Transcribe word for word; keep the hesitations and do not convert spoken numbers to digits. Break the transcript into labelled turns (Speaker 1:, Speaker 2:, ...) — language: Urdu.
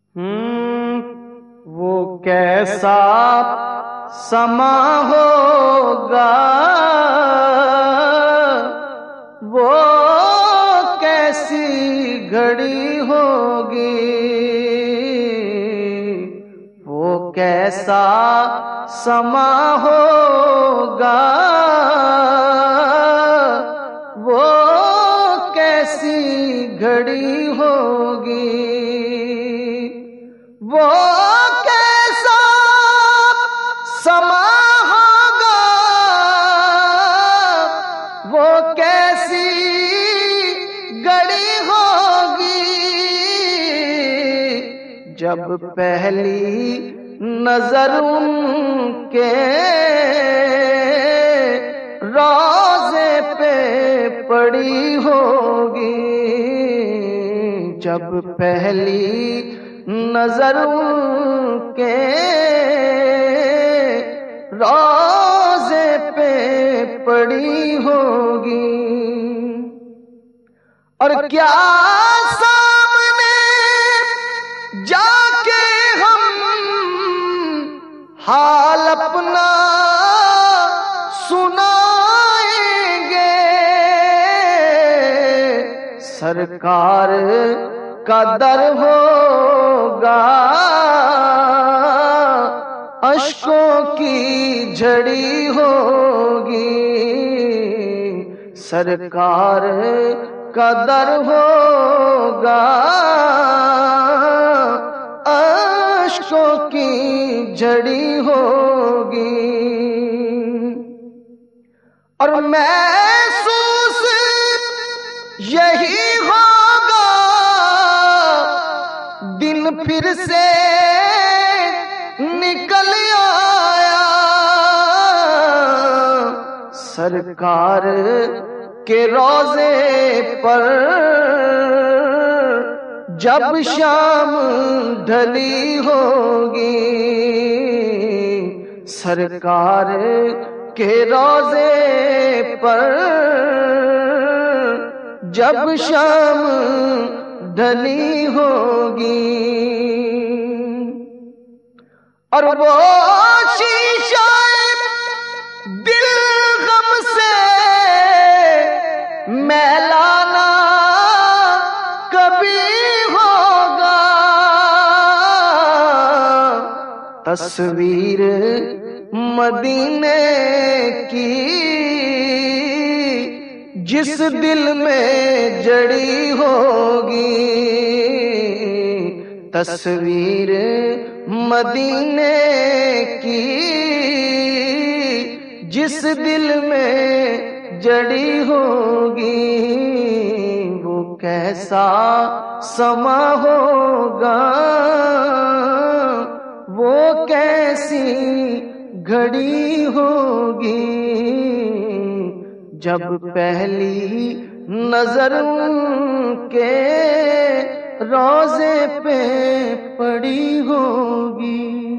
Speaker 1: ہوں وہ کیسا سما ہوگا، وہ کیسی گھڑی ہوگی، وہ کیسا سما ہوگا، وہ کیسی گھڑی ہوگی، وہ کیسا سما ہوگا، وہ کیسی گھڑی ہوگی، جب پہلی نظر ان کے روضے پہ پڑی ہوگی، جب پہلی نظر ان کے روضے پہ پڑی ہوگی، اور کیا سامنے جا کے ہم حال اپنا سنائیں گے، سرکار کا در ہوگا، اشکوں کی جھڑی ہوگی، سرکار کا در ہوگا، اشکوں کی جھڑی ہوگی، اور محسوس یہی ہوگا دن پھر سے نکل آیا، سرکار کے روضے پر جب شام ڈھلی ہوگی، سرکار کے روضے پر جب شام ڈھلی ہوگی، اور وہ شیشہ دل غم سے میلانا کبھی ہوگا، تصویر مدینے کی جس دل میں جڑی ہوگی، تصویر مدینے کی جس دل میں جڑی ہوگی، وہ کیسا سما ہوگا، وہ کیسی گھڑی ہوگی، جب پہلی نظر ان کے روضے پہ پڑی ہوگی۔